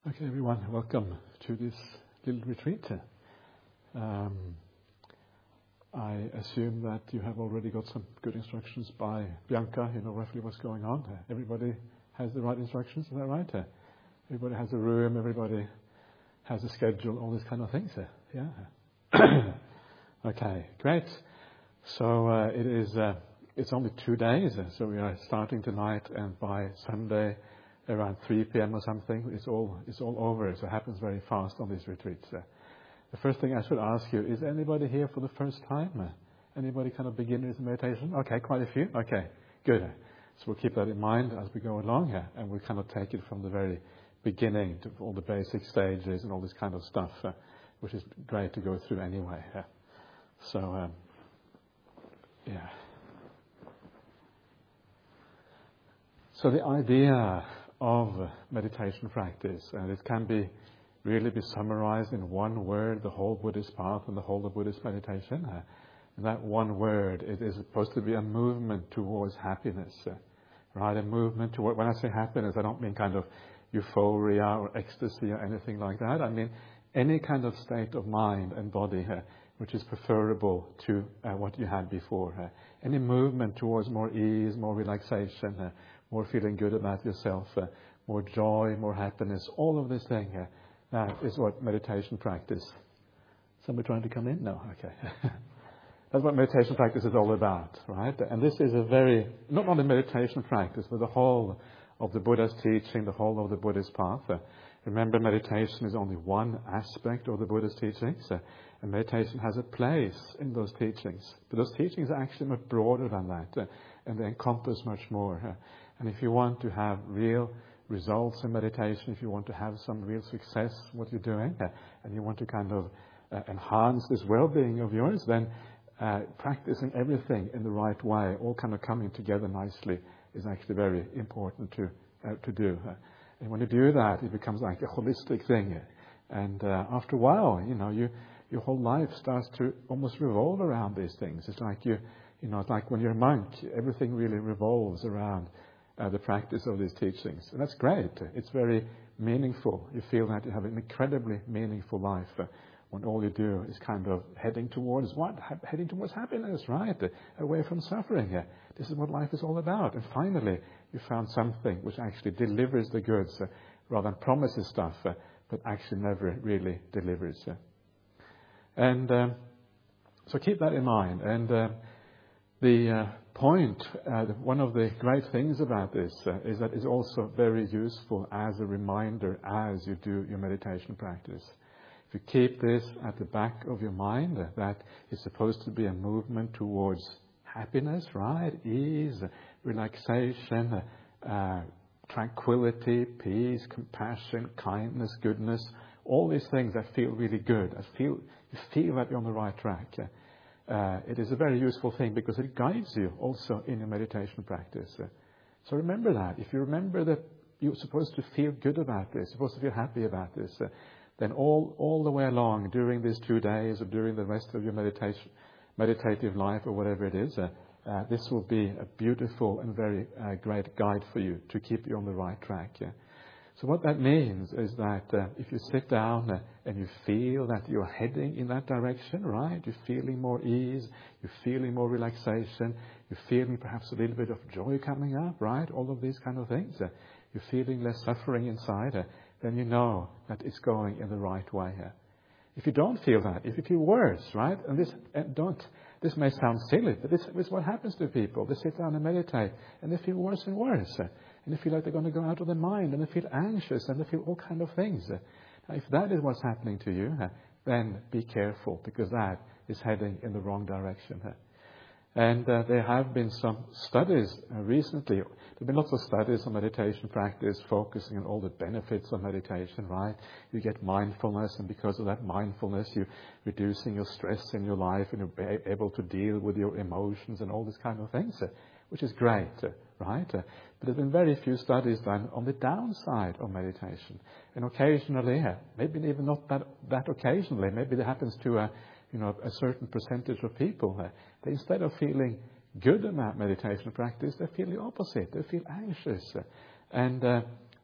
Okay, everyone, welcome to this little retreat. I assume that you have already got some good instructions by Bianca, you know roughly what's going on. Everybody has the right instructions, is that right? Everybody has a room, everybody has a schedule, all these kind of things. Yeah. Okay, great. So it's only 2 days, so we are starting tonight, and by Sunday around 3 p.m. or something, it's all over. So it happens very fast on these retreats. The first thing I should ask you, is anybody here for the first time? Anybody kind of beginners in meditation? Okay, quite a few. Okay, good. So we'll keep that in mind as we go along, and we'll kind of take it from the very beginning to all the basic stages and all this kind of stuff, which is great to go through anyway. So, yeah. So the idea of meditation practice, and it can really be summarized in one word, the whole Buddhist path and the whole of Buddhist meditation. And that one word, it is supposed to be a movement towards happiness, right? A movement toward, when I say happiness, I don't mean kind of euphoria or ecstasy or anything like that. I mean any kind of state of mind and body which is preferable to what you had before. Any movement towards more ease, more relaxation, more feeling good about yourself, more joy, more happiness, all of this thing. That is what meditation practice. Somebody trying to come in? No? Okay. That's what meditation practice is all about, right? And this is not only meditation practice, but the whole of the Buddha's teaching, the whole of the Buddhist path. Remember, meditation is only one aspect of the Buddha's teachings, and meditation has a place in those teachings. But those teachings are actually much broader than that, and they encompass much more. And if you want to have real results in meditation, if you want to have some real success in what you're doing, and you want to kind of enhance this well-being of yours, then practicing everything in the right way, all kind of coming together nicely, is actually very important to do. And when you do that, it becomes like a holistic thing. And after a while, your whole life starts to almost revolve around these things. It's like it's like when you're a monk, everything really revolves around the practice of these teachings. And that's great. It's very meaningful. You feel that you have an incredibly meaningful life when all you do is kind of heading towards what? Heading towards happiness, right? Away from suffering. This is what life is all about. And finally, you found something which actually delivers the goods rather than promises stuff, but actually never really delivers. And so keep that in mind. And the point, one of the great things about this is that it's also very useful as a reminder as you do your meditation practice. If you keep this at the back of your mind, that it's supposed to be a movement towards happiness, right? Ease, relaxation, tranquility, peace, compassion, kindness, goodness, all these things that feel really good. You feel that you're on the right track. It is a very useful thing because it guides you also in your meditation practice. So remember that. If you remember that you're supposed to feel good about this, you're supposed to feel happy about this, then all the way along during these 2 days or during the rest of your meditative life or whatever it is, this will be a beautiful and very great guide for you to keep you on the right track. So what that means is that if you sit down and you feel that you're heading in that direction, right? You're feeling more ease, you're feeling more relaxation, you're feeling perhaps a little bit of joy coming up, right? All of these kind of things. You're feeling less suffering inside, then you know that it's going in the right way. If you don't feel that, if you feel worse, right? And this may sound silly, but this is what happens to people. They sit down and meditate, and they feel worse and worse. And they feel like they're going to go out of their mind, and they feel anxious, and they feel all kind of things. Now, if that is what's happening to you, then be careful, because that is heading in the wrong direction. And there have been some studies recently. There have been lots of studies on meditation practice, focusing on all the benefits of meditation, right? You get mindfulness, and because of that mindfulness, you're reducing your stress in your life, and you're able to deal with your emotions and all these kind of things, which is great, right? But there have been very few studies done on the downside of meditation. And occasionally, maybe even not that occasionally, maybe it happens to a certain percentage of people, they, instead of feeling good about meditation practice, they feel the opposite. They feel anxious. And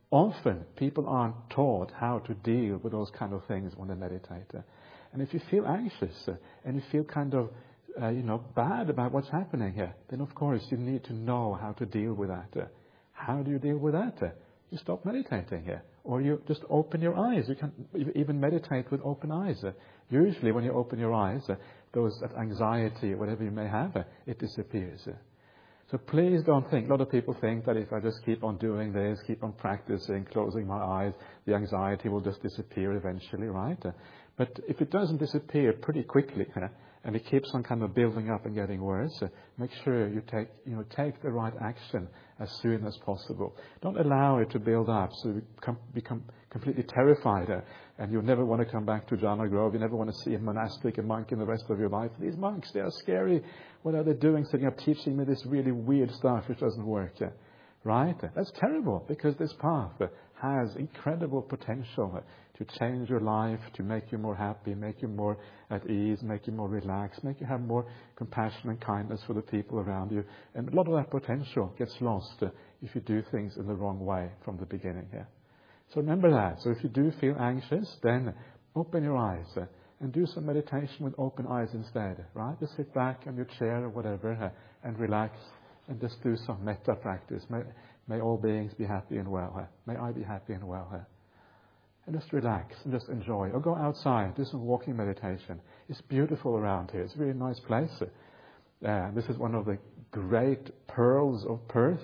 often people aren't taught how to deal with those kind of things when they meditate. And if you feel anxious and you feel kind of bad about what's happening here, then of course you need to know how to deal with that. How do you deal with that? You stop meditating here, or you just open your eyes. You can even meditate with open eyes. Usually when you open your eyes, that anxiety, whatever you may have, it disappears. So please don't think, a lot of people think that if I just keep on doing this, keep on practicing, closing my eyes, the anxiety will just disappear eventually, right? But if it doesn't disappear pretty quickly, and it keeps on kind of building up and getting worse, make sure you take the right action as soon as possible. Don't allow it to build up so you become completely terrified and you never want to come back to Jhana Grove. You never want to see a monk in the rest of your life. These monks, they are scary. What are they doing? Sitting up teaching me this really weird stuff which doesn't work. Right? That's terrible, because this path has incredible potential to change your life, to make you more happy, make you more at ease, make you more relaxed, make you have more compassion and kindness for the people around you. And a lot of that potential gets lost if you do things in the wrong way from the beginning here. So remember that. So if you do feel anxious, then open your eyes and do some meditation with open eyes instead, right? Just sit back on your chair or whatever and relax and just do some metta practice. May all beings be happy and well. May I be happy and well. And just relax and just enjoy. Or go outside, do some walking meditation. It's beautiful around here. It's a really nice place. This is one of the great pearls of Perth.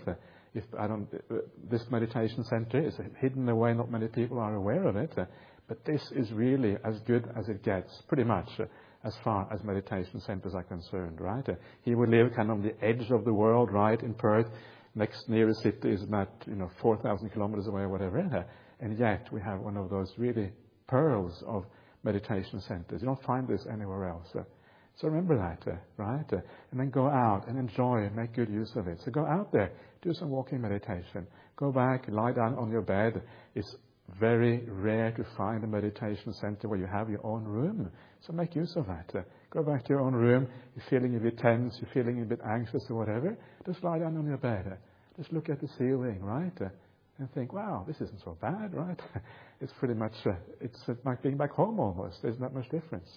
This meditation center is hidden away. Not many people are aware of it. But this is really as good as it gets, pretty much, as far as meditation centers are concerned, right? Here we live kind of on the edge of the world, right, in Perth. Next nearest city is about 4,000 kilometers away or whatever. And yet we have one of those really pearls of meditation centers. You don't find this anywhere else. So remember that, right? And then go out and enjoy and make good use of it. So go out there, do some walking meditation. Go back, lie down on your bed. It's very rare to find a meditation center where you have your own room. So make use of that. Go back to your own room. You're feeling a bit tense. You're feeling a bit anxious or whatever. Just lie down on your bed. Just look at the ceiling, right? And think, wow, this isn't so bad, right? It's pretty much, it's like being back home almost. There's not much difference.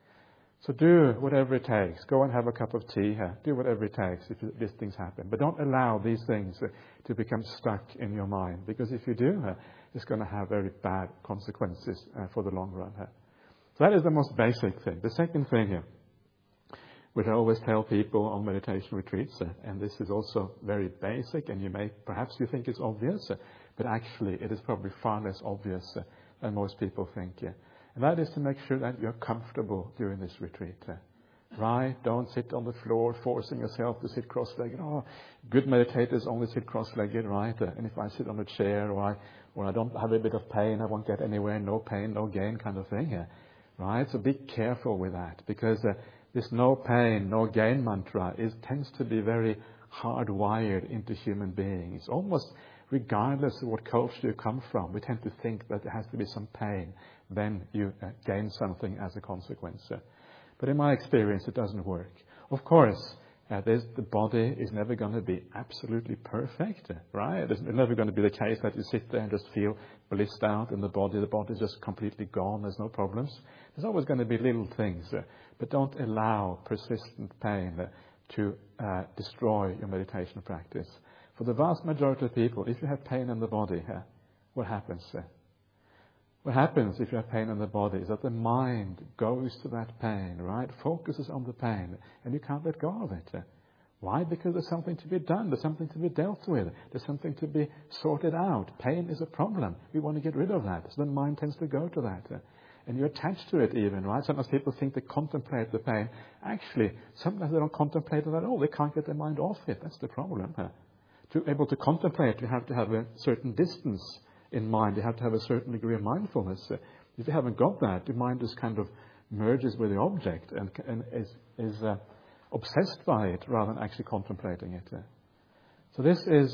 So do whatever it takes. Go and have a cup of tea. Do whatever it takes if these things happen. But don't allow these things to become stuck in your mind. Because if you do, it's going to have very bad consequences for the long run. So that is the most basic thing. The second thing here, which I always tell people on meditation retreats, and this is also very basic, and perhaps you think it's obvious, but actually it is probably far less obvious than most people think. And that is to make sure that you're comfortable during this retreat. Right? Don't sit on the floor forcing yourself to sit cross-legged. Oh, good meditators only sit cross-legged, right? And if I sit on a chair or I don't have a bit of pain, I won't get anywhere. No pain, no gain kind of thing. Right? So be careful with that, because this no pain, no gain mantra tends to be very hardwired into human beings. Almost regardless of what culture you come from, we tend to think that there has to be some pain. Then you gain something as a consequence. But in my experience, it doesn't work. Of course, the body is never going to be absolutely perfect, right? It's never going to be the case that you sit there and just feel blissed out in the body. The body is just completely gone. There's no problems. There's always going to be little things. But don't allow persistent pain to destroy your meditation practice. For the vast majority of people, if you have pain in the body, what happens? What happens if you have pain in the body is that the mind goes to that pain, right? Focuses on the pain, and you can't let go of it. Why? Because there's something to be done. There's something to be dealt with. There's something to be sorted out. Pain is a problem. We want to get rid of that. So the mind tends to go to that. And you're attached to it even, right? Sometimes people think they contemplate the pain. Actually, sometimes they don't contemplate it at all. They can't get their mind off it. That's the problem. To be able to contemplate, you have to have a certain distance in mind. You have to have a certain degree of mindfulness. If you haven't got that, your mind just kind of merges with the object and is obsessed by it rather than actually contemplating it. So this is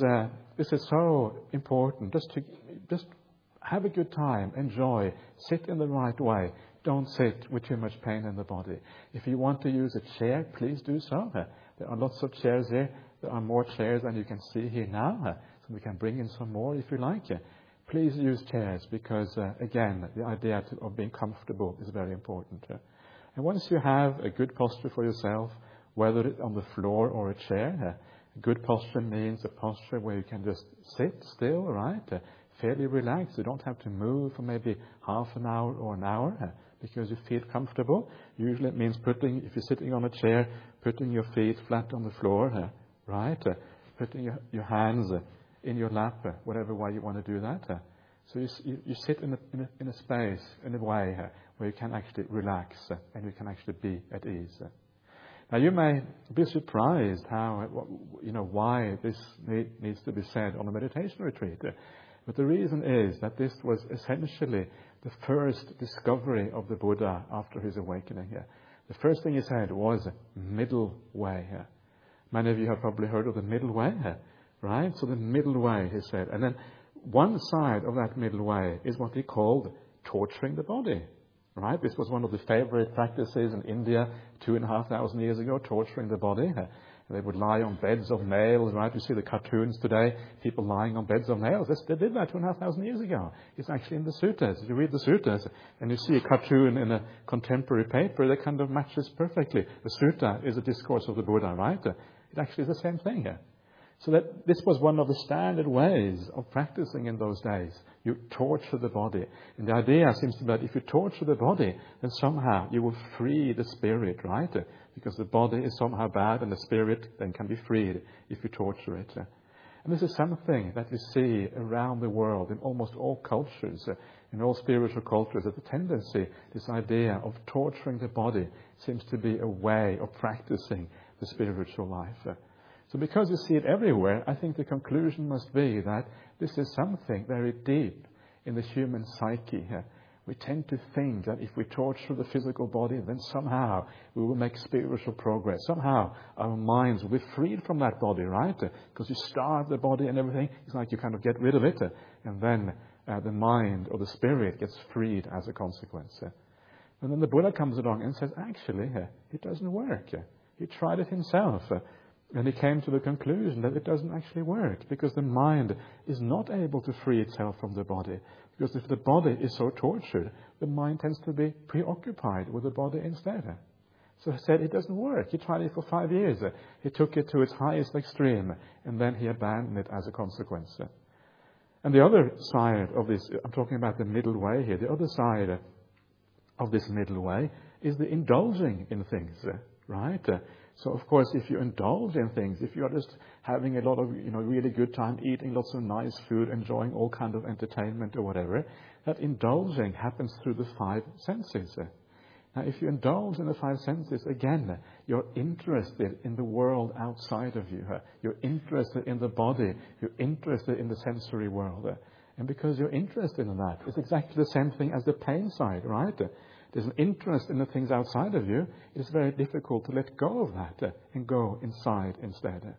so important. Just have a good time, enjoy, sit in the right way. Don't sit with too much pain in the body. If you want to use a chair, please do so. There are lots of chairs here. There are more chairs than you can see here now. So we can bring in some more if you like. please use chairs because, again, the idea of being comfortable is very important. And once you have a good posture for yourself, whether it's on the floor or a chair, good posture means a posture where you can just sit still, right? Fairly relaxed. You don't have to move for maybe half an hour or an hour because you feel comfortable. Usually it means if you're sitting on a chair, putting your feet flat on the floor, right? Putting your hands in your lap, whatever way you want to do that. So you sit in a space, in a way where you can actually relax and you can actually be at ease. Now you may be surprised why this needs to be said on a meditation retreat. But the reason is that this was essentially the first discovery of the Buddha after his awakening. The first thing he said was middle way. Many of you have probably heard of the middle way, right? So the middle way, he said. And then one side of that middle way is what he called torturing the body. Right? This was one of the favorite practices in India 2,500 years ago, torturing the body. They would lie on beds of nails, right? You see the cartoons today, people lying on beds of nails. They did that 2,500 years ago. It's actually in the suttas. If you read the suttas and you see a cartoon in a contemporary paper, that kind of matches perfectly. The sutta is a discourse of the Buddha, right? It actually is the same thing here. So that this was one of the standard ways of practicing in those days. You torture the body. And the idea seems to be that if you torture the body, then somehow you will free the spirit, right? Because the body is somehow bad and the spirit then can be freed if you torture it. And this is something that we see around the world in almost all cultures, in all spiritual cultures, that the tendency, this idea of torturing the body seems to be a way of practicing the spiritual life. So because you see it everywhere, I think the conclusion must be that this is something very deep in the human psyche. We tend to think that if we torture the physical body, then somehow we will make spiritual progress. Somehow our minds will be freed from that body, right? Because you starve the body and everything. It's like you kind of get rid of it. And then the mind or the spirit gets freed as a consequence. And then the Buddha comes along and says, actually, it doesn't work. He tried it himself. And he came to the conclusion that it doesn't actually work because the mind is not able to free itself from the body. Because if the body is so tortured, the mind tends to be preoccupied with the body instead. So he said it doesn't work. He tried it for 5 years. He took it to its highest extreme and then he abandoned it as a consequence. And the other side of this, I'm talking about the middle way here, the other side of this middle way is the indulging in things, right? So, of course, if you indulge in things, if you are just having a lot of, really good time, eating lots of nice food, enjoying all kind of entertainment or whatever, that indulging happens through the 5 senses. Now, if you indulge in the 5 senses, again, you're interested in the world outside of you. You're interested in the body. You're interested in the sensory world. And because you're interested in that, it's exactly the same thing as the pain side, right? There's an interest in the things outside of you. It's very difficult to let go of that and go inside instead.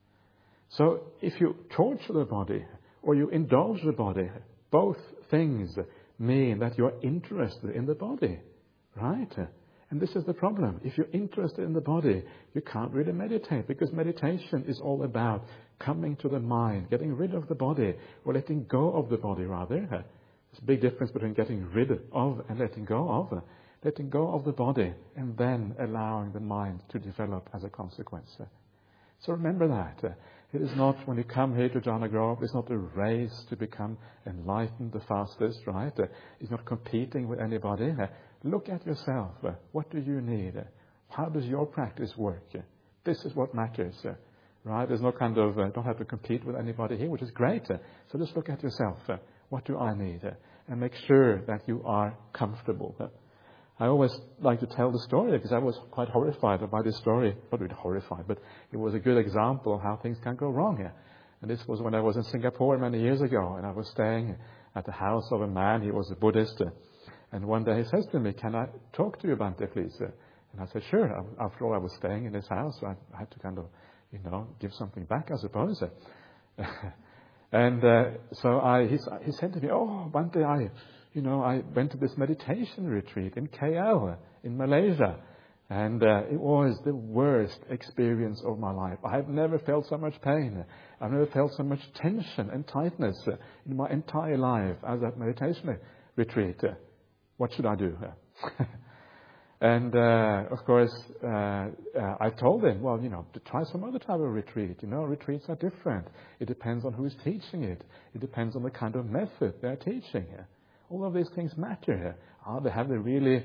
So if you torture the body or you indulge the body, both things mean that you're interested in the body, right? And this is the problem. If you're interested in the body, you can't really meditate because meditation is all about coming to the mind, getting rid of the body or letting go of the body rather. There's a big difference between getting rid of and letting go of. Letting go of the body and then allowing the mind to develop as a consequence. So remember that. It is not, when you come here to Jhana Grove, it's not a race to become enlightened the fastest, right? It's not competing with anybody. Look at yourself. What do you need? How does your practice work? This is what matters, right? There's no kind of, don't have to compete with anybody here, which is great. So just look at yourself. What do I need? And make sure that you are comfortable. I always like to tell the story because I was quite horrified by this story. Not really horrified, but it was a good example of how things can go wrong here. And this was when I was in Singapore many years ago, and I was staying at the house of a man. He was a Buddhist. And one day he says to me, "Can I talk to you, Bhante, please?" And I said, "Sure." After all, I was staying in his house, so I had to kind of, give something back, I suppose. And so he said to me, "Oh, Bhante, I went to this meditation retreat in KL in Malaysia." And it was the worst experience of my life. I have never felt so much pain. I've never felt so much tension and tightness in my entire life as that meditation retreat. What should I do? And, of course, I told him, well, to try some other type of retreat. Retreats are different. It depends on who is teaching it. It depends on the kind of method they're teaching. All of these things matter. Have they really,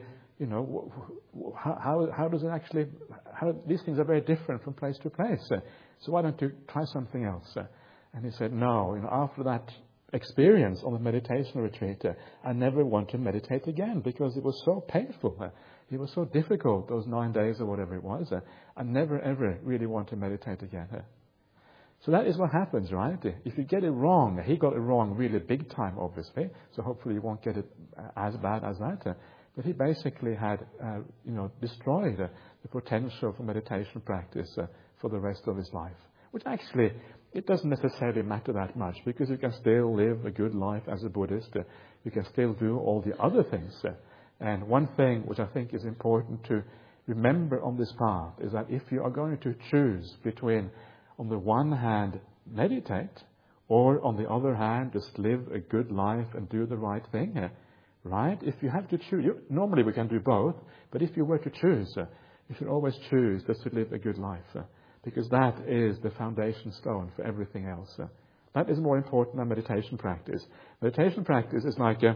how does it actually, these things are very different from place to place. So why don't you try something else? And he said, no, after that experience on the meditation retreat, I never want to meditate again because it was so painful. It was so difficult, those 9 days or whatever it was. I never, ever really want to meditate again. So that is what happens, right? If you get it wrong, he got it wrong really big time, obviously. So hopefully you won't get it as bad as that. But he basically had, destroyed the potential for meditation practice for the rest of his life. Which actually, it doesn't necessarily matter that much because you can still live a good life as a Buddhist. You can still do all the other things. And one thing which I think is important to remember on this path is that if you are going to choose between, on the one hand, meditate, or on the other hand, just live a good life and do the right thing, right? If you have to choose, normally we can do both, but if you were to choose, you should always choose just to live a good life, because that is the foundation stone for everything else. That is more important than meditation practice. Meditation practice is like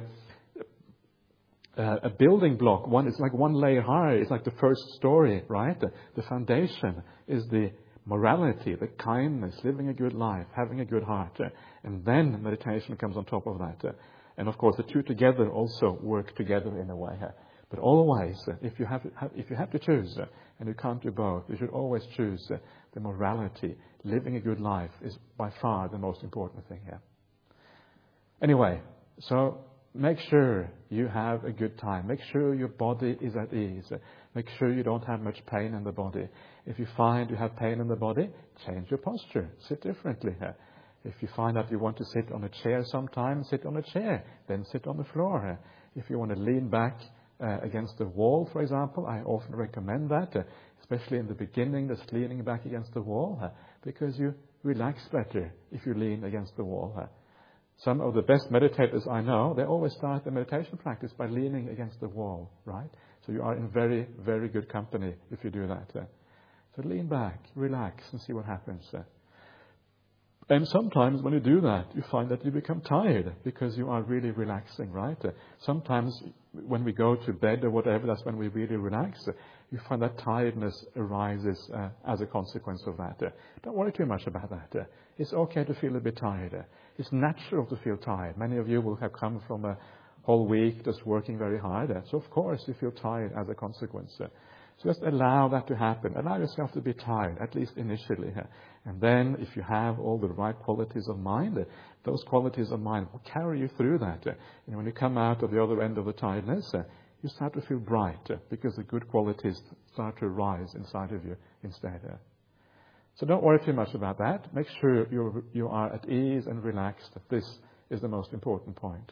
a building block. It's like one layer higher. It's like the first story, right? The foundation is the morality, the kindness, living a good life, having a good heart. And then meditation comes on top of that. And of course, the two together also work together in a way. But always, if you have to choose, and you can't do both, you should always choose the morality. Living a good life is by far the most important thing here. Anyway, so make sure you have a good time. Make sure your body is at ease. Make sure you don't have much pain in the body. If you find you have pain in the body, change your posture. Sit differently. If you find that you want to sit on a chair sometime, sit on a chair. Then sit on the floor. If you want to lean back against the wall, for example, I often recommend that, especially in the beginning, just leaning back against the wall, because you relax better if you lean against the wall. Some of the best meditators I know, they always start their meditation practice by leaning against the wall, right? So you are in very, very good company if you do that. So lean back, relax, and see what happens. And sometimes when you do that, you find that you become tired because you are really relaxing, right? Sometimes when we go to bed or whatever, that's when we really relax. You find that tiredness arises as a consequence of that. Don't worry too much about that. It's okay to feel a bit tired. It's natural to feel tired. Many of you will have come from a whole week just working very hard. So of course you feel tired as a consequence. So just allow that to happen. Allow yourself to be tired, at least initially. And then if you have all the right qualities of mind, those qualities of mind will carry you through that. And when you come out of the other end of the tiredness, you start to feel bright because the good qualities start to rise inside of you instead. So don't worry too much about that. Make sure you are at ease and relaxed. This is the most important point.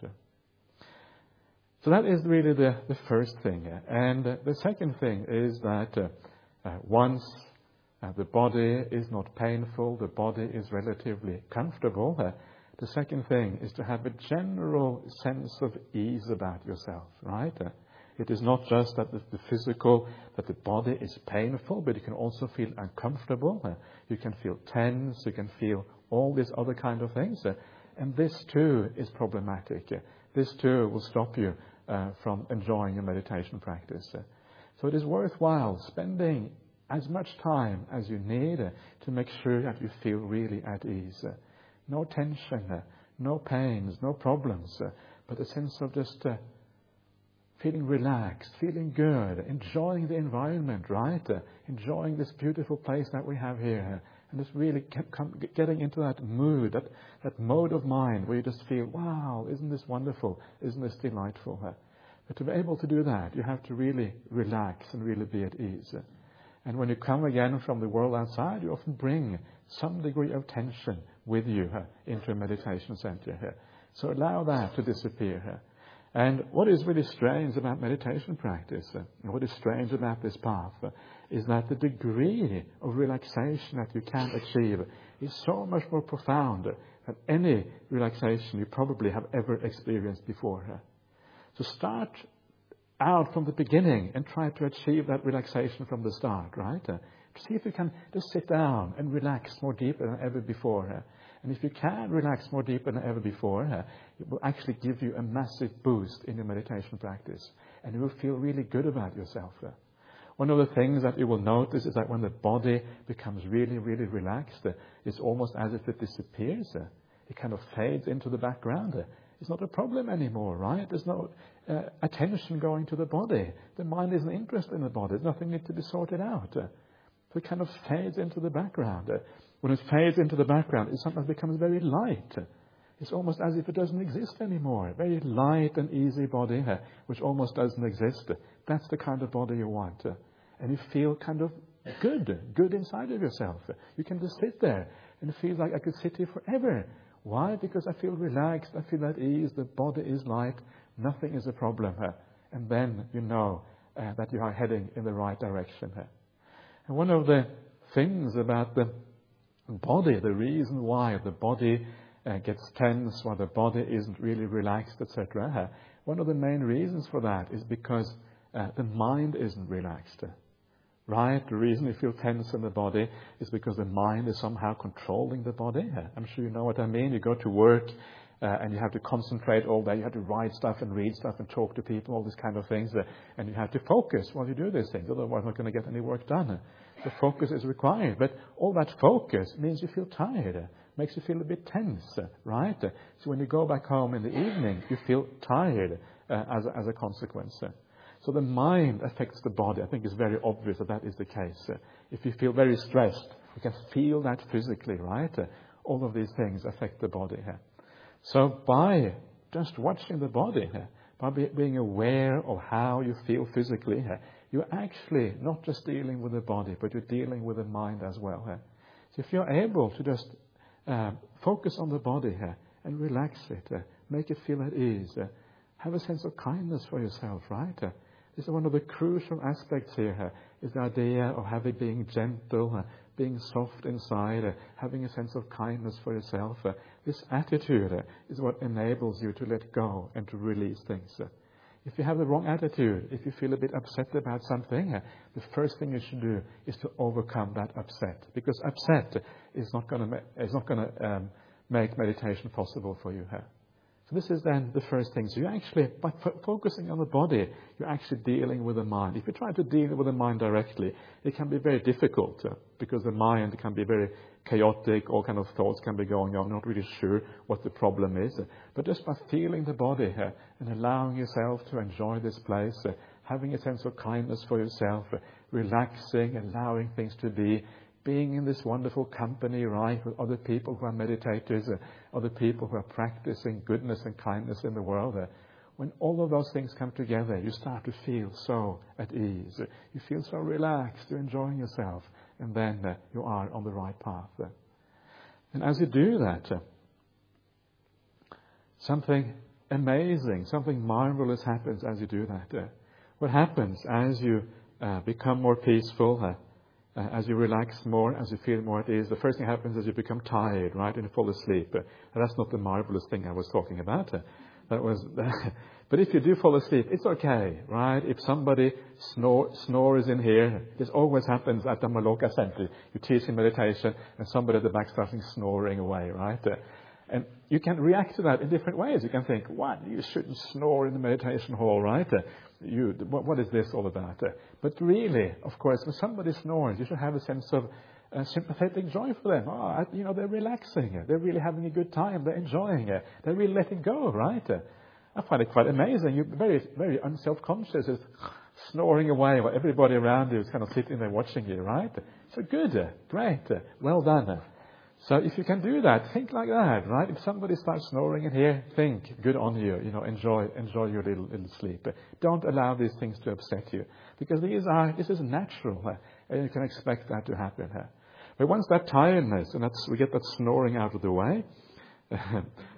So that is really the first thing. And the second thing is that once the body is not painful, the body is relatively comfortable, the second thing is to have a general sense of ease about yourself, right? It is not just that the physical, that the body is painful, but you can also feel uncomfortable. You can feel tense. You can feel all these other kind of things. And this too is problematic. This too will stop you from enjoying your meditation practice. So it is worthwhile spending as much time as you need to make sure that you feel really at ease. No tension, no pains, no problems, but a sense of just feeling relaxed, feeling good, enjoying the environment, right? Enjoying this beautiful place that we have here. And just really getting into that mood, that mode of mind where you just feel, wow, isn't this wonderful? Isn't this delightful? But to be able to do that, you have to really relax and really be at ease. And when you come again from the world outside, you often bring some degree of tension with you into a meditation center here. So allow that to disappear here. And what is really strange about meditation practice, and what is strange about this path, is that the degree of relaxation that you can achieve is so much more profound than any relaxation you probably have ever experienced before. So start out from the beginning and try to achieve that relaxation from the start, right? See if you can just sit down and relax more deeper than ever before. And if you can relax more deeper than ever before, it will actually give you a massive boost in your meditation practice. And you will feel really good about yourself. One of the things that you will notice is that when the body becomes really, really relaxed, it's almost as if it disappears. It kind of fades into the background. It's not a problem anymore, right? There's no attention going to the body. The mind isn't interested in the body. There's nothing need to be sorted out. So it kind of fades into the background. When it fades into the background, it sometimes becomes very light. It's almost as if it doesn't exist anymore. Very light and easy body, which almost doesn't exist. That's the kind of body you want. And you feel kind of good inside of yourself. You can just sit there and it feels like I could sit here forever. Why? Because I feel relaxed, I feel at ease, the body is light, nothing is a problem. And then you know that you are heading in the right direction. And one of the things about the body, the reason why the body gets tense, why the body isn't really relaxed, etc., one of the main reasons for that is because the mind isn't relaxed. Right? The reason you feel tense in the body is because the mind is somehow controlling the body. I'm sure you know what I mean. You go to work and you have to concentrate all day. You have to write stuff and read stuff and talk to people, all these kind of things. And you have to focus while you do these things. Otherwise, you're not going to get any work done. So focus is required. But all that focus means you feel tired. Makes you feel a bit tense, right? So when you go back home in the evening, you feel tired as a consequence. So the mind affects the body. I think it's very obvious that is the case. If you feel very stressed, you can feel that physically, right? All of these things affect the body. So by just watching the body, by being aware of how you feel physically, you're actually not just dealing with the body, but you're dealing with the mind as well. So if you're able to just focus on the body and relax it, make it feel at ease, have a sense of kindness for yourself, right? This is one of the crucial aspects here, is the idea of being gentle, being soft inside, having a sense of kindness for yourself. This attitude is what enables you to let go and to release things. If you have the wrong attitude, if you feel a bit upset about something, the first thing you should do is to overcome that upset. Because upset is not going to make meditation possible for you. So this is then the first thing. So you actually, by focusing on the body, you're actually dealing with the mind. If you try to deal with the mind directly, it can be very difficult because the mind can be very chaotic. All kind of thoughts can be going on. Not really sure what the problem is. But just by feeling the body and allowing yourself to enjoy this place, having a sense of kindness for yourself, relaxing, allowing things to be, being in this wonderful company, right, with other people who are meditators, other people who are practicing goodness and kindness in the world. When all of those things come together, you start to feel so at ease. You feel so relaxed, you're enjoying yourself, and then you are on the right path. And as you do that, something amazing, something marvelous happens as you do that. What happens as you become more peaceful, as you relax more, as you feel more at ease, the first thing happens is you become tired, right, and you fall asleep. And that's not the marvelous thing I was talking about. But if you do fall asleep, it's okay, right? If somebody snores in here, this always happens at the Maloka Center. You teach in meditation, and somebody at the back starts snoring away, right? And you can react to that in different ways. You can think, what? You shouldn't snore in the meditation hall, right? What is this all about? But really, of course, when somebody snores, you should have a sense of sympathetic joy for them. They're relaxing. They're really having a good time. They're enjoying it. They're really letting go, right? I find it quite amazing. You're very, very unself-conscious, just snoring away while everybody around you is kind of sitting there watching you, right? So good, great, well done. So if you can do that, think like that, right? If somebody starts snoring in here, think, good on you, enjoy your little sleep. Don't allow these things to upset you, because this is natural, and you can expect that to happen. But once that tiredness, and we get that snoring out of the way,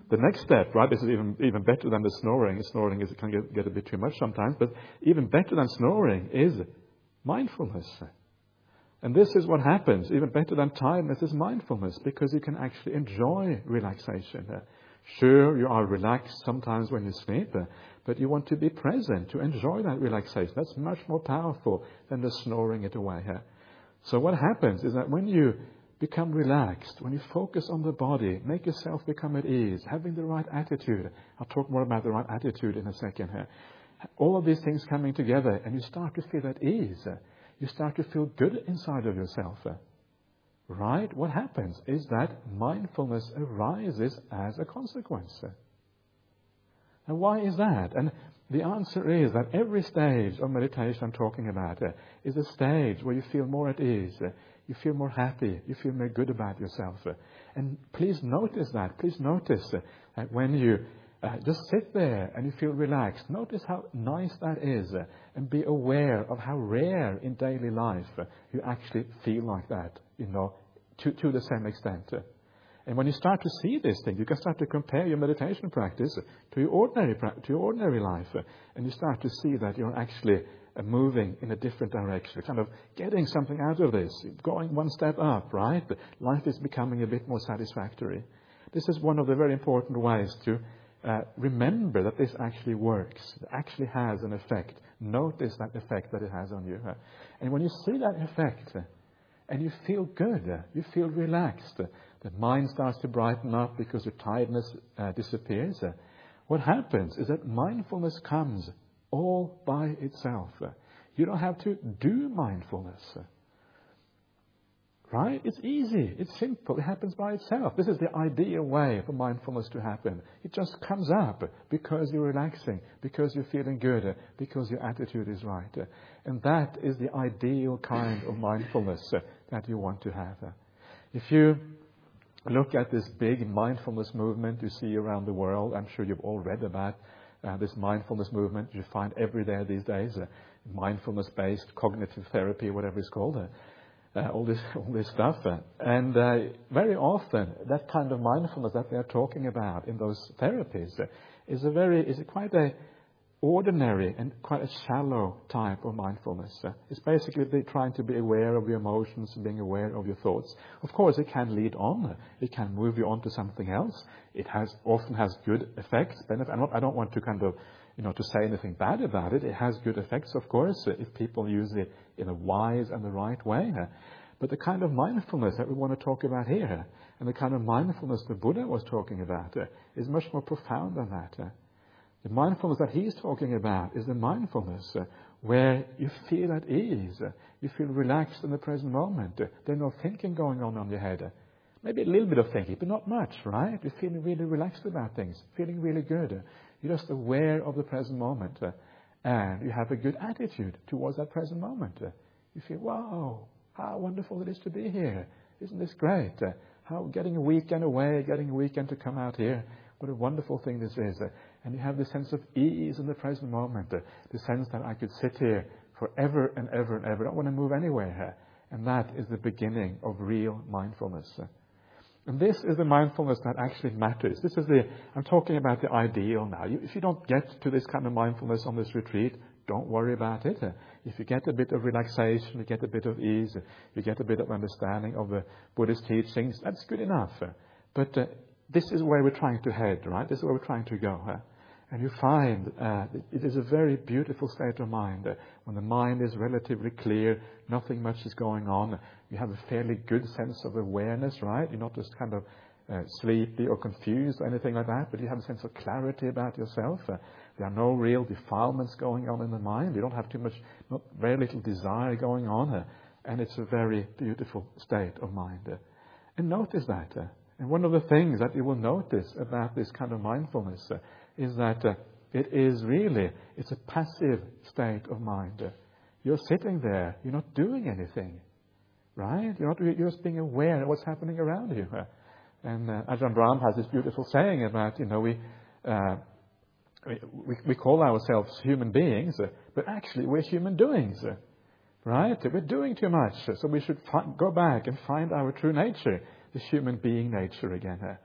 the next step, right, this is even better than the snoring. Snoring can get a bit too much sometimes, but even better than snoring is mindfulness. And this is what happens. Even better than tiredness is mindfulness, because you can actually enjoy relaxation. Sure, you are relaxed sometimes when you sleep, but you want to be present, to enjoy that relaxation. That's much more powerful than the snoring it away. So what happens is that when you become relaxed, when you focus on the body, make yourself become at ease, having the right attitude. I'll talk more about the right attitude in a second here. All of these things coming together, and you start to feel at ease. You start to feel good inside of yourself. Right? What happens is that mindfulness arises as a consequence. And why is that? And the answer is that every stage of meditation I'm talking about is a stage where you feel more at ease. You feel more happy. You feel more good about yourself. And please notice that. Please notice that when you just sit there and you feel relaxed, notice how nice that is. And be aware of how rare in daily life you actually feel like that, to the same extent. And when you start to see this thing, you can start to compare your meditation practice to your ordinary life. And you start to see that you're actually moving in a different direction, kind of getting something out of this, going one step up, right? Life is becoming a bit more satisfactory. This is one of the very important ways to remember that this actually works. It actually has an effect. Notice that effect that it has on you. And when you see that effect and you feel good, you feel relaxed, the mind starts to brighten up because your tiredness disappears. What happens is that mindfulness comes all by itself. You don't have to do mindfulness. Right? It's easy. It's simple. It happens by itself. This is the ideal way for mindfulness to happen. It just comes up because you're relaxing, because you're feeling good, because your attitude is right. And that is the ideal kind of mindfulness that you want to have. If you look at this big mindfulness movement you see around the world, I'm sure you've all read about this mindfulness movement you find every day these days, mindfulness-based cognitive therapy, whatever it's called. All this stuff. And very often, that kind of mindfulness that they are talking about in those therapies is quite a ordinary and quite a shallow type of mindfulness. It's basically trying to be aware of your emotions, being aware of your thoughts. Of course, it can lead on. It can move you on to something else. It often has good effects, benefit. I don't want to kind of to say anything bad about it. It has good effects, of course, if people use it in a wise and the right way. But the kind of mindfulness that we want to talk about here, and the kind of mindfulness the Buddha was talking about, is much more profound than that. The mindfulness that he's talking about is the mindfulness where you feel at ease. You feel relaxed in the present moment. There's no thinking going on in your head. Maybe a little bit of thinking, but not much, right? You're feeling really relaxed about things, feeling really good. You're just aware of the present moment, and you have a good attitude towards that present moment. You feel, wow, how wonderful it is to be here. Isn't this great? How getting a weekend away, getting a weekend to come out here, what a wonderful thing this is. And you have this sense of ease in the present moment, the sense that I could sit here forever and ever and ever. I don't want to move anywhere. And that is the beginning of real mindfulness. And this is the mindfulness that actually matters. I'm talking about the ideal now. If you don't get to this kind of mindfulness on this retreat, don't worry about it. If you get a bit of relaxation, you get a bit of ease, you get a bit of understanding of the Buddhist teachings, that's good enough. But this is where we're trying to head, right? This is where we're trying to go. And you find it is a very beautiful state of mind. When the mind is relatively clear, nothing much is going on. You have a fairly good sense of awareness, right? You're not just kind of sleepy or confused or anything like that, but you have a sense of clarity about yourself. There are no real defilements going on in the mind. You don't have very little desire going on. And it's a very beautiful state of mind. And notice that. And one of the things that you will notice about this kind of mindfulness is that it's a passive state of mind. You're sitting there, you're not doing anything, right? You're just being aware of what's happening around you. And Ajahn Brahm has this beautiful saying about, we call ourselves human beings, but actually we're human doings, right? We're doing too much, so we should go back and find our true nature, the human being nature again.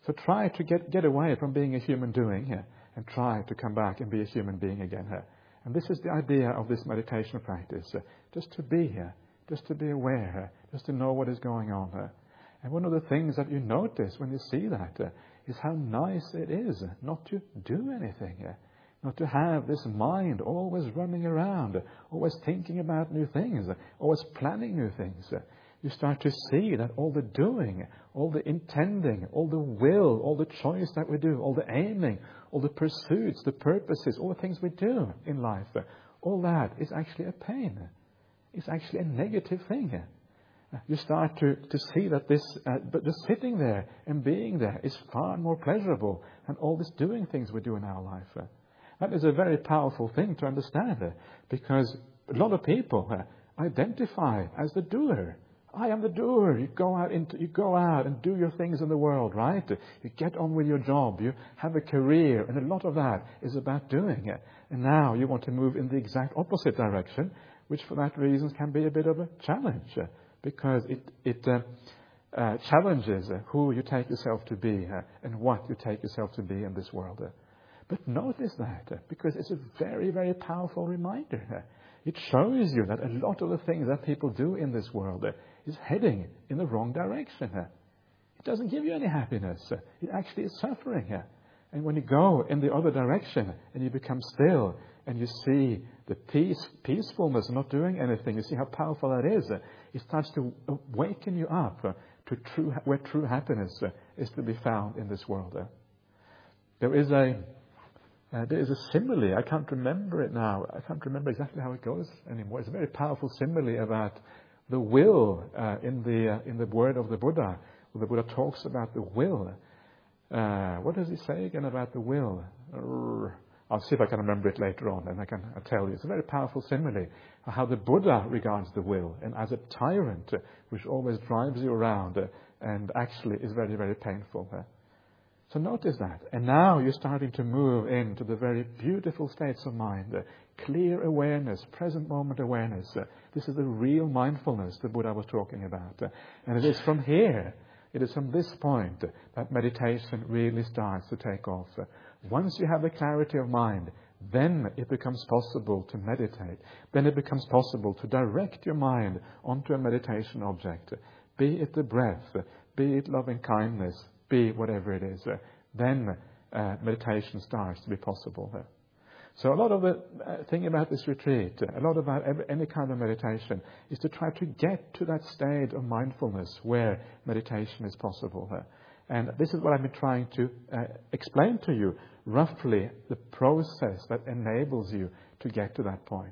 So try to get away from being a human doing here and try to come back and be a human being again here. And this is the idea of this meditation practice, just to be here, just to be aware, just to know what is going on here. And one of the things that you notice when you see that is how nice it is not to do anything here. Not to have this mind always running around, always thinking about new things, always planning new things. You start to see that all the doing, all the intending, all the will, all the choice that we do, all the aiming, all the pursuits, the purposes, all the things we do in life, all that is actually a pain. It's actually a negative thing. You start to see that this, but just sitting there and being there is far more pleasurable than all this doing things we do in our life. That is a very powerful thing to understand, because a lot of people identify as the doer. I am the doer. You go out and do your things in the world, right? You get on with your job. You have a career, and a lot of that is about doing it. And now you want to move in the exact opposite direction, which for that reason can be a bit of a challenge, because it challenges who you take yourself to be and what you take yourself to be in this world. But notice that, because it's a very, very powerful reminder. It shows you that a lot of the things that people do in this world is heading in the wrong direction. It doesn't give you any happiness. It actually is suffering. And when you go in the other direction and you become still and you see the peacefulness of not doing anything, you see how powerful that is. It starts to awaken you up to where true happiness is to be found in this world. There is a simile. I can't remember it now. I can't remember exactly how it goes anymore. It's a very powerful simile about the will in the word of the Buddha. Where the Buddha talks about the will. What does he say again about the will? I'll see if I can remember it later on, and I'll tell you. It's a very powerful simile how the Buddha regards the will, and as a tyrant which always drives you around and actually is very, very painful. So notice that. And now you're starting to move into the very beautiful states of mind, clear awareness, present moment awareness. This is the real mindfulness the Buddha was talking about. And it is from here, it is from this point that meditation really starts to take off. Once you have the clarity of mind, then it becomes possible to meditate. Then it becomes possible to direct your mind onto a meditation object. Be it the breath, be it loving kindness, be whatever it is, then meditation starts to be possible. So a lot of the thing about this retreat, a lot about any kind of meditation, is to try to get to that state of mindfulness where meditation is possible. And this is what I've been trying to explain to you, roughly the process that enables you to get to that point.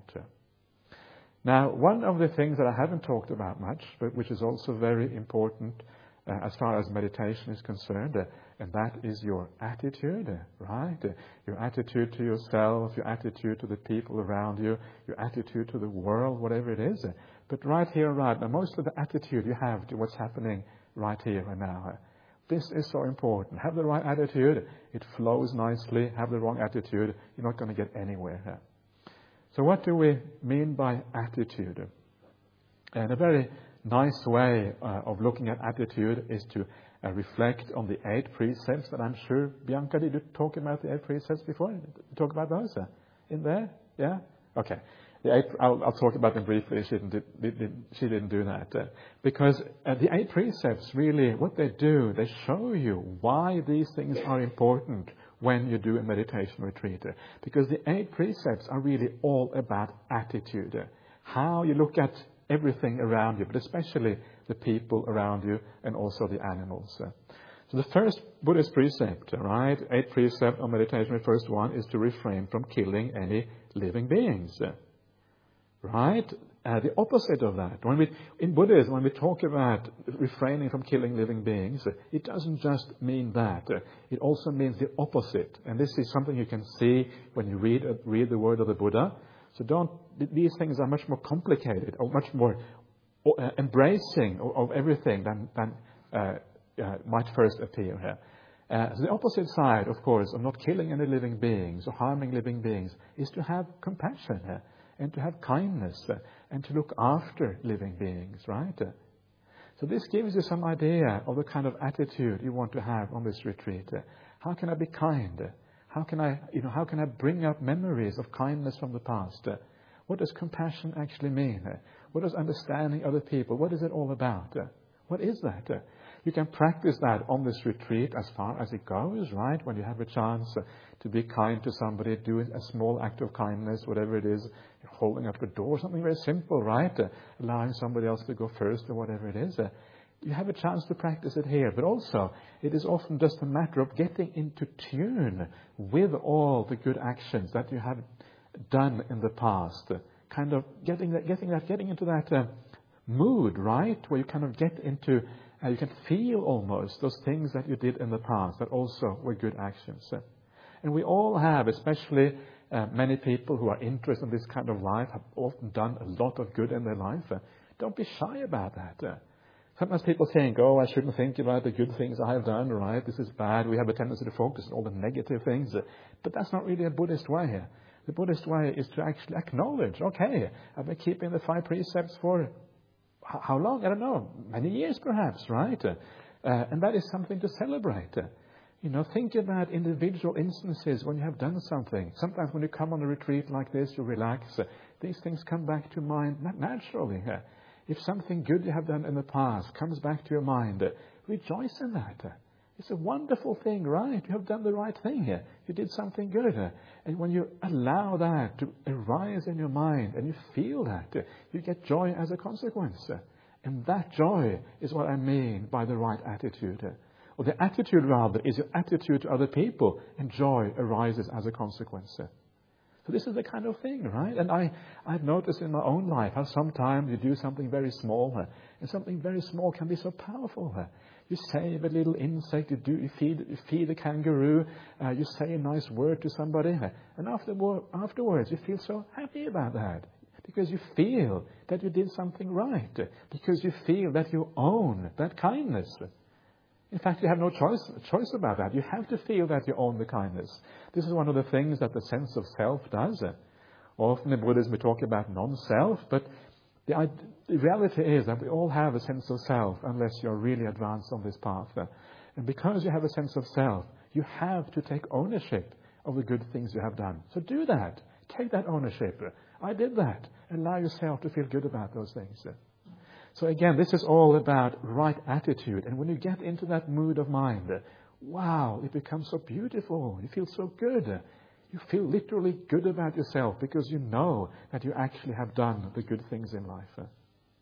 Now, one of the things that I haven't talked about much, but which is also very important as far as meditation is concerned, and that is your attitude, right? Your attitude to yourself, your attitude to the people around you, your attitude to the world, whatever it is. But right here and right now, most of the attitude you have to what's happening right here and now. This is so important. Have the right attitude, it flows nicely. Have the wrong attitude, you're not going to get anywhere. So what do we mean by attitude? And a very nice way of looking at attitude is to reflect on the 8 precepts that I'm sure, Bianca, did you talk about the 8 precepts before? Talk about those in there? Yeah? Okay. I'll talk about them briefly. She didn't do that. Because the 8 precepts really, what they do, they show you why these things are important when you do a meditation retreat. Because the 8 precepts are really all about attitude. How you look at everything around you, but especially the people around you and also the animals. So the first Buddhist precept, right, 8 precept on meditation, the first one is to refrain from killing any living beings. Right? The opposite of that. In Buddhism, when we talk about refraining from killing living beings, it doesn't just mean that. It also means the opposite. And this is something you can see when you read the word of the Buddha. So these things are much more complicated, or much more embracing of everything than might first appear here. So the opposite side, of course, of not killing any living beings or harming living beings is to have compassion and to have kindness and to look after living beings, right? So this gives you some idea of the kind of attitude you want to have on this retreat. How can I be kind? How can I bring up memories of kindness from the past? What does compassion actually mean? What does understanding other people? What is it all about? What is that? You can practice that on this retreat as far as it goes, right? When you have a chance to be kind to somebody, do a small act of kindness, whatever it is, holding up the door, something very simple, right? Allowing somebody else to go first or whatever it is. You have a chance to practice it here. But also, it is often just a matter of getting into tune with all the good actions that you have done in the past. Kind of getting into that mood, right? Where you kind of get into, you can feel almost those things that you did in the past that also were good actions. And we all have, especially many people who are interested in this kind of life, have often done a lot of good in their life. Don't be shy about that. Sometimes people think, I shouldn't think about the good things I have done, right? This is bad. We have a tendency to focus on all the negative things. But that's not really a Buddhist way. The Buddhist way is to actually acknowledge, okay, I've been keeping the 5 precepts for how long? I don't know. Many years perhaps, right? And that is something to celebrate. Think about individual instances when you have done something. Sometimes when you come on a retreat like this, you relax. These things come back to mind naturally. If something good you have done in the past comes back to your mind, rejoice in that. It's a wonderful thing, right? You have done the right thing here. You did something good. And when you allow that to arise in your mind and you feel that, you get joy as a consequence. And that joy is what I mean by the right attitude. Or the attitude, rather, is your attitude to other people, and joy arises as a consequence. So this is the kind of thing, right? And I've noticed in my own life how sometimes you do something very small, and something very small can be so powerful. You save a little insect, you feed a kangaroo, you say a nice word to somebody, and afterwards you feel so happy about that. Because you feel that you did something right. Because you feel that you own that kindness. In fact, you have no choice about that. You have to feel that you own the kindness. This is one of the things that the sense of self does. Often in Buddhism we talk about non-self, but the reality is that we all have a sense of self unless you're really advanced on this path. And because you have a sense of self, you have to take ownership of the good things you have done. So do that. Take that ownership. I did that. Allow yourself to feel good about those things. So again, this is all about right attitude. And when you get into that mood of mind, wow, it becomes so beautiful. You feel so good. You feel literally good about yourself because you know that you actually have done the good things in life. So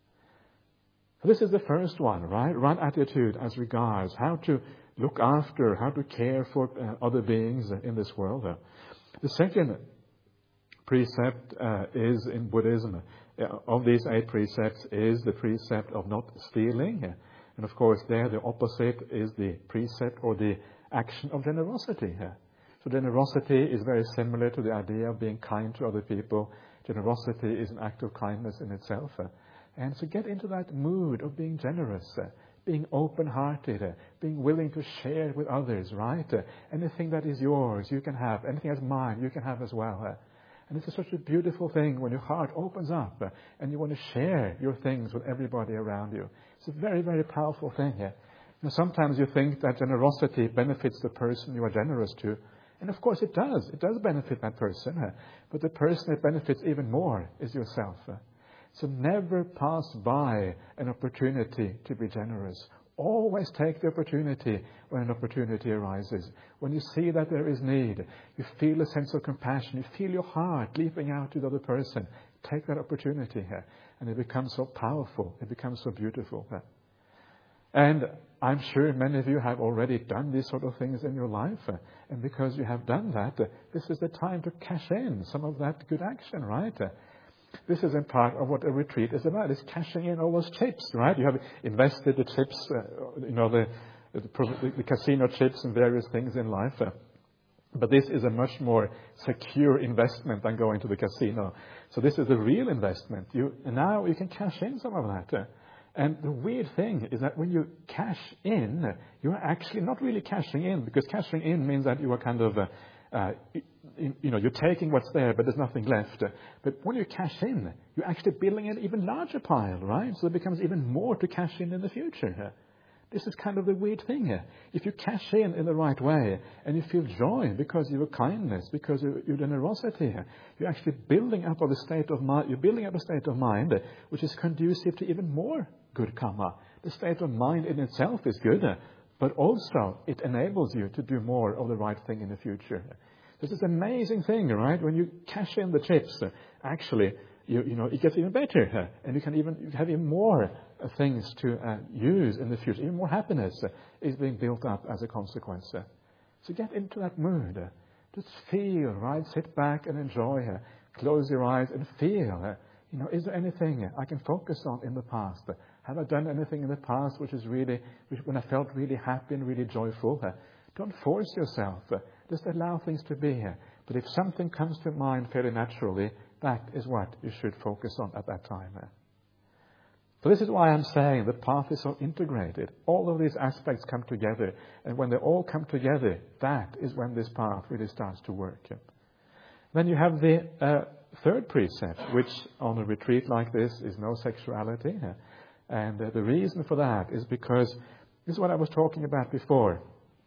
this is the first one, right? Right attitude as regards how to look after, how to care for other beings in this world. The second precept is in Buddhism, of these 8 precepts, is the precept of not stealing. And of course there the opposite is the precept or the action of generosity. So generosity is very similar to the idea of being kind to other people. Generosity is an act of kindness in itself. And so get into that mood of being generous, being open-hearted, being willing to share with others, right? Anything that is yours, you can have. Anything that's mine, you can have as well. And this is such a beautiful thing when your heart opens up and you want to share your things with everybody around you. It's a very, very powerful thing here. Sometimes you think that generosity benefits the person you are generous to. And of course it does. It does benefit that person. But the person that benefits even more is yourself. So never pass by an opportunity to be generous. Always take the opportunity when an opportunity arises. When you see that there is need, you feel a sense of compassion, you feel your heart leaping out to the other person. Take that opportunity here. And it becomes so powerful. It becomes so beautiful. And I'm sure many of you have already done these sort of things in your life. And because you have done that, this is the time to cash in some of that good action, right? This is in part of what a retreat is about. It's cashing in all those chips, right? You have invested the chips, the casino chips and various things in life. But this is a much more secure investment than going to the casino. So this is a real investment. And now you can cash in some of that. And the weird thing is that when you cash in, you are actually not really cashing in, because cashing in means that you are kind of you're taking what's there, but there's nothing left. But when you cash in, you're actually building an even larger pile, right? So it becomes even more to cash in the future. This is kind of the weird thing. If you cash in the right way, and you feel joy because of your kindness, because of your generosity, you're actually building up a state of mind. You're building up a state of mind which is conducive to even more good karma. The state of mind in itself is good, but also it enables you to do more of the right thing in the future. This is an amazing thing, right? When you cash in the chips, actually, it gets even better, and you have even more things to use in the future. Even more happiness is being built up as a consequence. So get into that mood. Just feel, right? Sit back and enjoy. Close your eyes and feel. Is there anything I can focus on in the past? Have I done anything in the past when I felt really happy and really joyful? Don't force yourself. Just allow things to be here. But if something comes to mind fairly naturally, that is what you should focus on at that time. So this is why I'm saying the path is so integrated. All of these aspects come together. And when they all come together, that is when this path really starts to work. Then you have the third precept, which on a retreat like this is no sexuality. And the reason for that is because, this is what I was talking about before,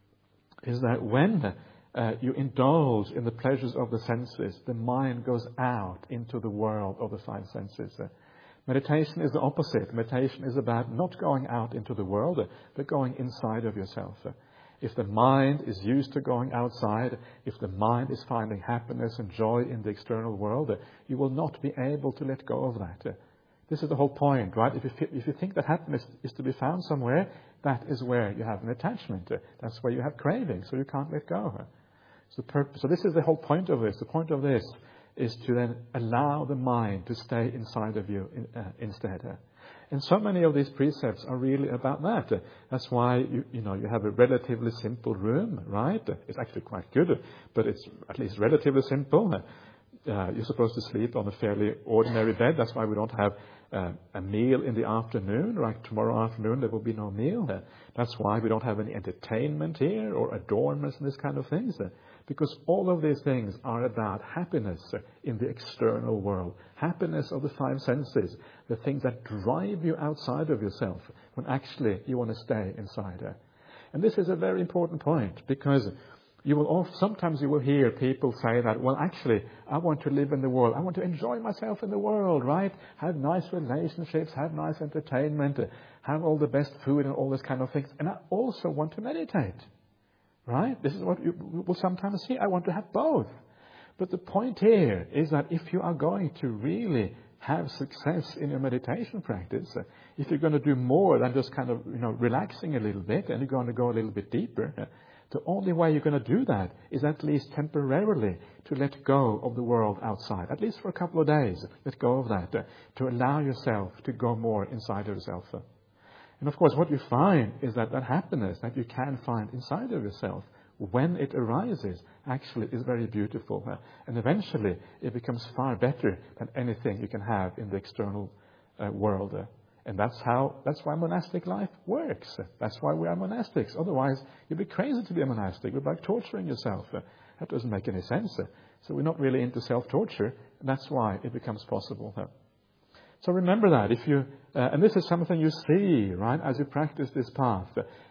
is that when you indulge in the pleasures of the senses, the mind goes out into the world of the five senses. Meditation is the opposite. Meditation is about not going out into the world, but going inside of yourself. If the mind is used to going outside, if the mind is finding happiness and joy in the external world, you will not be able to let go of that. This is the whole point, right? If you think that happiness is to be found somewhere, that is where you have an attachment. That's where you have craving, so you can't let go. So this is the whole point of this. The point of this is to then allow the mind to stay inside of you instead. And so many of these precepts are really about that. That's why you have a relatively simple room, right? It's actually quite good, but it's at least relatively simple. You're supposed to sleep on a fairly ordinary bed. That's why we don't have a meal in the afternoon. Right? Tomorrow afternoon there will be no meal. That's why we don't have any entertainment here or adornments and this kind of things. Because all of these things are about happiness in the external world. Happiness of the five senses. The things that drive you outside of yourself when actually you want to stay inside. And this is a very important point because sometimes you will hear people say that, well, actually, I want to live in the world. I want to enjoy myself in the world, right? Have nice relationships, have nice entertainment, have all the best food and all this kind of things. And I also want to meditate, right? This is what you will sometimes see. I want to have both. But the point here is that if you are going to really have success in your meditation practice, if you're going to do more than just kind of, relaxing a little bit and you're going to go a little bit deeper, the only way you're going to do that is at least temporarily to let go of the world outside. At least for a couple of days, let go of that, to allow yourself to go more inside of yourself. And of course, what you find is that happiness that you can find inside of yourself, when it arises, actually is very beautiful. And eventually, it becomes far better than anything you can have in the external world. And that's why monastic life works. That's why we are monastics. Otherwise, you'd be crazy to be a monastic. You'd be like torturing yourself. That doesn't make any sense. So we're not really into self-torture. And that's why it becomes possible. So remember that. And this is something you see, right, as you practice this path.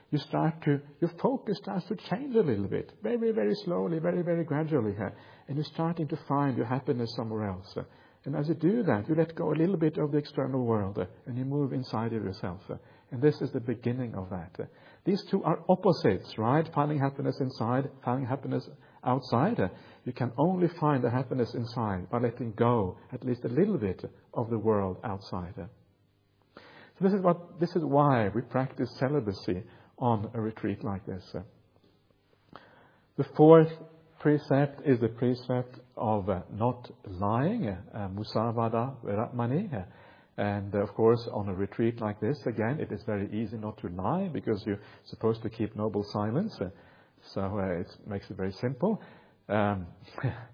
Your focus starts to change a little bit. Very, very slowly, very, very gradually. And you're starting to find your happiness somewhere else. And as you do that, you let go a little bit of the external world and you move inside of yourself. And this is the beginning of that. These two are opposites, right? Finding happiness inside, finding happiness outside. You can only find the happiness inside by letting go at least a little bit of the world outside. So this is why we practice celibacy on a retreat like this. The fourth precept is the precept of not lying, musavada veramani. And of course, on a retreat like this, again, it is very easy not to lie because you're supposed to keep noble silence. So it makes it very simple. But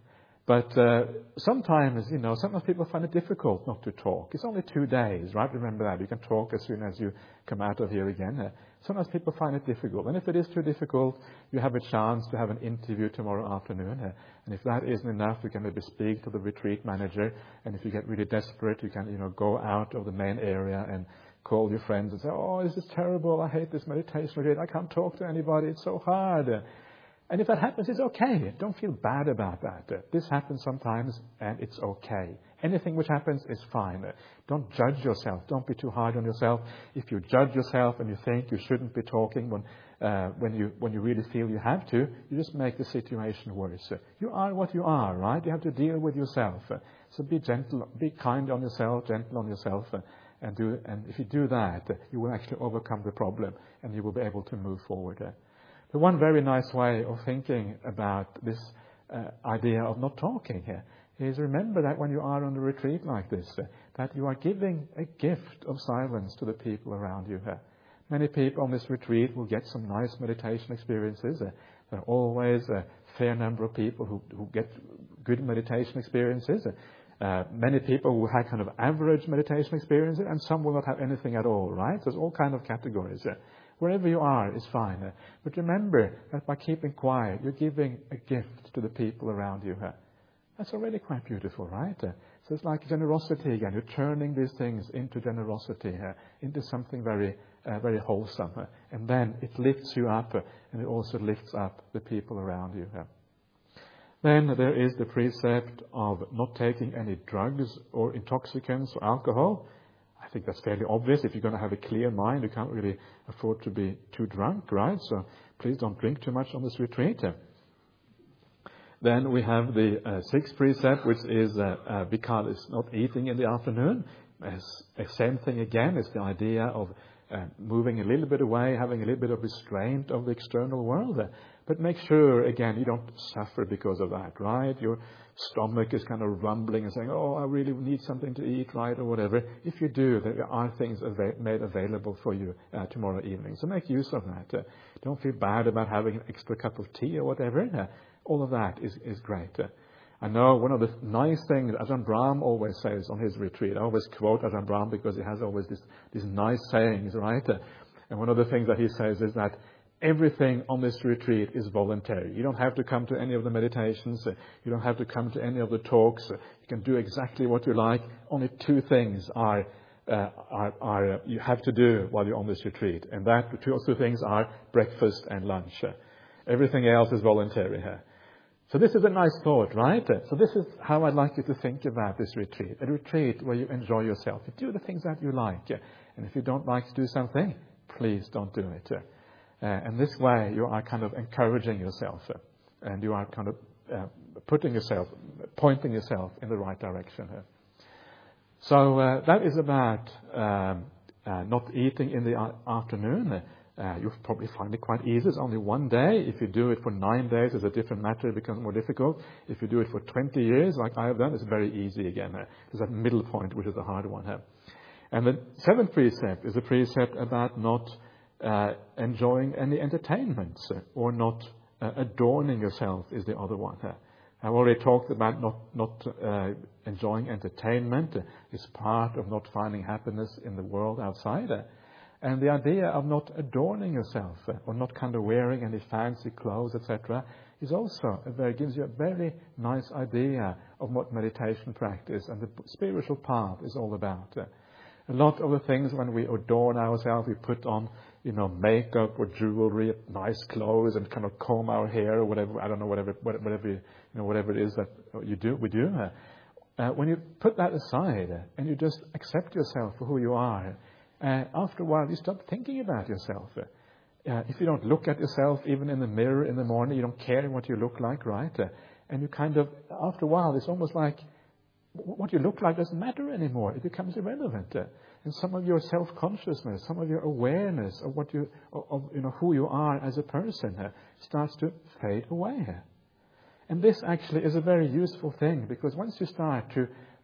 But sometimes people find it difficult not to talk. It's only 2 days, right? Remember that. You can talk as soon as you come out of here again. Sometimes people find it difficult. And if it is too difficult, you have a chance to have an interview tomorrow afternoon. And if that isn't enough, you can maybe speak to the retreat manager. And if you get really desperate, you can, go out of the main area and call your friends and say, oh, this is terrible. I hate this meditation retreat. I can't talk to anybody. It's so hard. And if that happens, it's okay. Don't feel bad about that. This happens sometimes, and it's okay. Anything which happens is fine. Don't judge yourself. Don't be too hard on yourself. If you judge yourself and you think you shouldn't be talking when you really feel you have to, you just make the situation worse. You are what you are, right? You have to deal with yourself. So be gentle, be kind on yourself, gentle on yourself, and if you do that, you will actually overcome the problem, and you will be able to move forward. The one very nice way of thinking about this idea of not talking here is remember that when you are on a retreat like this, that you are giving a gift of silence to the people around you here. Many people on this retreat will get some nice meditation experiences. There are always a fair number of people who get good meditation experiences. Many people who have kind of average meditation experiences, and some will not have anything at all, right? There's all kind of categories. Wherever you are is fine. But remember that by keeping quiet, you're giving a gift to the people around you. That's already quite beautiful, right? So it's like generosity again. You're turning these things into generosity, into something very, very wholesome. And then it lifts you up, and it also lifts up the people around you. Then there is the precept of not taking any drugs or intoxicants or alcohol. I think that's fairly obvious. If you're going to have a clear mind, you can't really afford to be too drunk, right? So please don't drink too much on this retreat. Then we have the sixth precept, which is because not eating in the afternoon. Same thing again. It's the idea of moving a little bit away, having a little bit of restraint of the external world. But make sure, again, you don't suffer because of that, right? Your stomach is kind of rumbling and saying, oh, I really need something to eat, right, or whatever. If you do, there are things made available for you tomorrow evening. So make use of that. Don't feel bad about having an extra cup of tea or whatever. All of that is great. I know one of the nice things Ajahn Brahm always says on his retreat. I always quote Ajahn Brahm because he has always these nice sayings, right? And one of the things that he says is that everything on this retreat is voluntary. You don't have to come to any of the meditations. You don't have to come to any of the talks. You can do exactly what you like. Only 2 things are you have to do while you're on this retreat. And that 2 things are breakfast and lunch. Everything else is voluntary here. So this is a nice thought, right? So this is how I'd like you to think about this retreat. A retreat where you enjoy yourself. You do the things that you like. And if you don't like to do something, please don't do it. And this way you are kind of encouraging yourself. And you are kind of pointing yourself in the right direction. So that is about not eating in the afternoon. You'll probably find it quite easy. It's only 1 day. If you do it for 9 days, it's a different matter. It becomes more difficult. If you do it for 20 years, like I have done, it's very easy again. There's that middle point, which is the hard one. And the 7th precept is a precept about not enjoying any entertainments or not adorning yourself is the other one. I've already talked about not enjoying entertainment. It's part of not finding happiness in the world outside. And the idea of not adorning yourself or not kind of wearing any fancy clothes, etc., is also gives you a very nice idea of what meditation practice and the spiritual path is all about. A lot of the things when we adorn ourselves, we put on, makeup or jewelry, nice clothes, and kind of comb our hair or whatever. I don't know, whatever it is that we do. When you put that aside and you just accept yourself for who you are, after a while you stop thinking about yourself. If you don't look at yourself even in the mirror in the morning, you don't care what you look like, right? And you kind of, after a while, it's almost like what you look like doesn't matter anymore. It becomes irrelevant. And some of your self-consciousness, some of your awareness of who you are as a person starts to fade away. And this actually is a very useful thing, because once you start to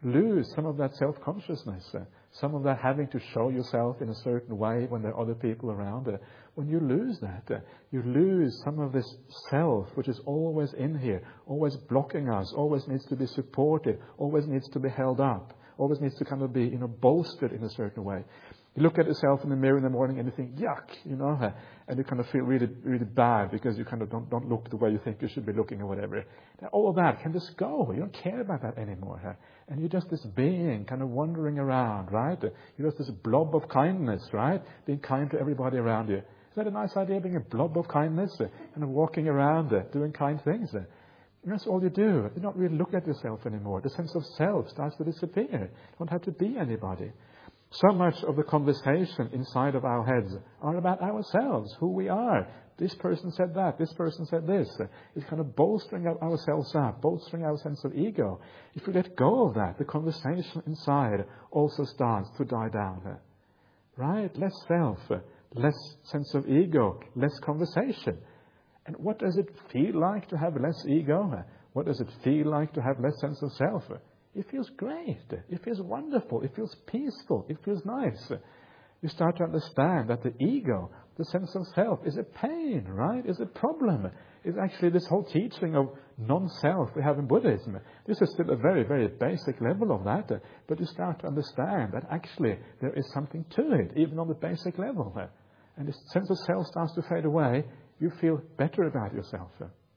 lose some of that self-consciousness, some of that having to show yourself in a certain way when there are other people around. When you lose that, you lose some of this self, which is always in here, always blocking us, always needs to be supported, always needs to be held up, always needs to kind of be, bolstered in a certain way. You look at yourself in the mirror in the morning and you think, yuck, and you kind of feel really, really bad because you kind of don't look the way you think you should be looking or whatever. Now, all of that can just go. You don't care about that anymore. And you're just this being kind of wandering around, right? You're just this blob of kindness, right? Being kind to everybody around you. Is that a nice idea, being a blob of kindness? Kind of walking around, doing kind things? That's all you do. You don't really look at yourself anymore. The sense of self starts to disappear. You don't have to be anybody. So much of the conversation inside of our heads are about ourselves, who we are. This person said that, this person said this. It's kind of bolstering ourselves up, bolstering our sense of ego. If we let go of that, the conversation inside also starts to die down. Right? Less self, less sense of ego, less conversation. And what does it feel like to have less ego? What does it feel like to have less sense of self? It feels great. It feels wonderful. It feels peaceful. It feels nice. You start to understand that the ego, the sense of self, is a pain, right? Is a problem. It's actually this whole teaching of non-self we have in Buddhism. This is still a very, very basic level of that. But you start to understand that actually there is something to it, even on the basic level. And the sense of self starts to fade away. You feel better about yourself.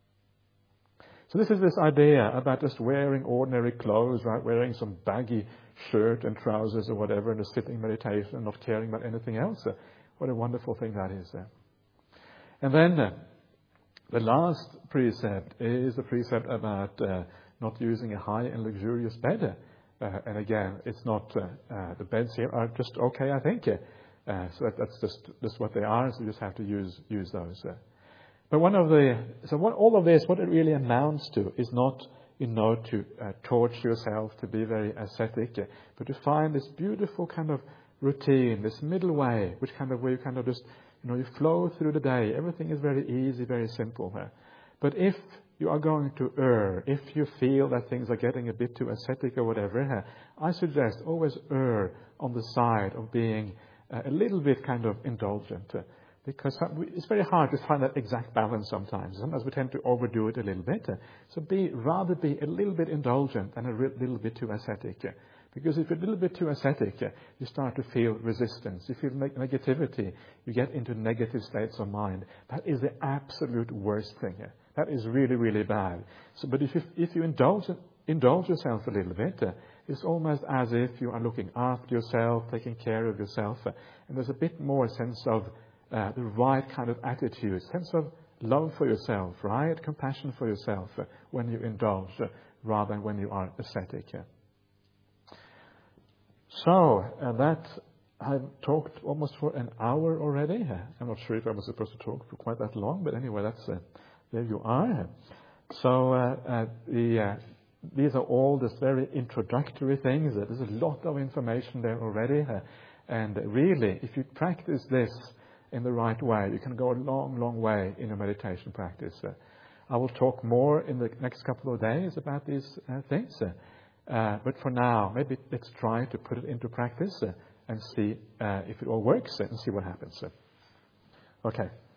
So this is this idea about just wearing ordinary clothes, right? Wearing some baggy shirt and trousers or whatever in a sitting meditation and not caring about anything else. What a wonderful thing that is. And then the last precept is the precept about not using a high and luxurious bed. And again, it's not, the beds here are just okay, I think. So that's just what they are, so you just have to use those. But all of this, what it really amounts to is not, to torture yourself, to be very ascetic, but to find this beautiful kind of routine, this middle way, where you kind of just, you flow through the day. Everything is very easy, very simple. But if you are going to err, if you feel that things are getting a bit too ascetic or whatever, I suggest always err on the side of being a little bit kind of indulgent. Because it's very hard to find that exact balance sometimes. Sometimes we tend to overdo it a little bit. So rather be a little bit indulgent and a little bit too ascetic. Because if you're a little bit too ascetic, you start to feel resistance. You feel negativity. You get into negative states of mind. That is the absolute worst thing. That is really, really bad. But if you indulge yourself a little bit, it's almost as if you are looking after yourself, taking care of yourself. And there's a bit more sense of the right kind of attitude, sense of love for yourself, right? Compassion for yourself when you indulge rather than when you are ascetic. So, that I've talked almost for an hour already. I'm not sure if I was supposed to talk for quite that long, but anyway, there you are. So, these are all just very introductory things. There's a lot of information there already. And really, if you practice this in the right way, you can go a long, long way in your meditation practice. I will talk more in the next couple of days about these things. But for now, maybe let's try to put it into practice and see if it all works and see what happens. Okay.